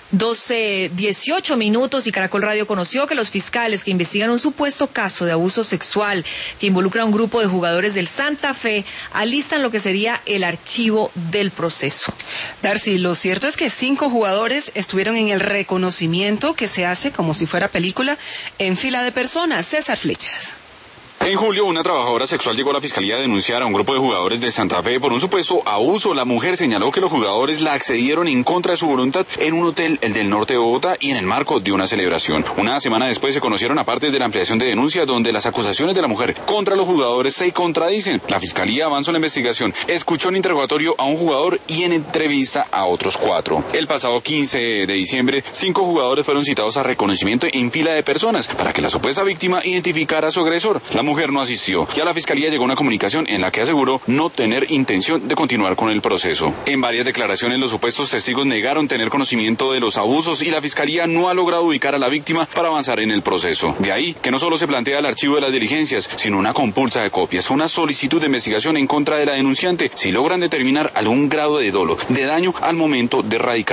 12:18 y Caracol Radio conoció que los fiscales que investigan un supuesto caso de abuso sexual que involucra a un grupo de jugadores del Santa Fe alistan lo que sería el archivo del proceso. Darcy, lo cierto es que 5 jugadores estuvieron en el reconocimiento que se hace como si fuera película en fila de personas. César Flechas. En julio, una trabajadora sexual llegó a la fiscalía a denunciar a un grupo de jugadores de Santa Fe por un supuesto abuso. La mujer señaló que los jugadores la accedieron en contra de su voluntad en un hotel, el del norte de Bogotá, y en el marco de una celebración. Una semana después se conocieron aparte de la ampliación de denuncia donde las acusaciones de la mujer contra los jugadores se contradicen. La fiscalía avanzó en la investigación, escuchó en interrogatorio a un jugador y en entrevista a otros 4. El pasado 15 de diciembre, 5 jugadores fueron citados a reconocimiento en fila de personas para que la supuesta víctima identificara a su agresor. La mujer no asistió y a la fiscalía llegó una comunicación en la que aseguró no tener intención de continuar con el proceso. En varias declaraciones los supuestos testigos negaron tener conocimiento de los abusos y la fiscalía no ha logrado ubicar a la víctima para avanzar en el proceso. De ahí que no solo se plantea el archivo de las diligencias, sino una compulsa de copias, una solicitud de investigación en contra de la denunciante si logran determinar algún grado de dolo, de daño al momento de radicar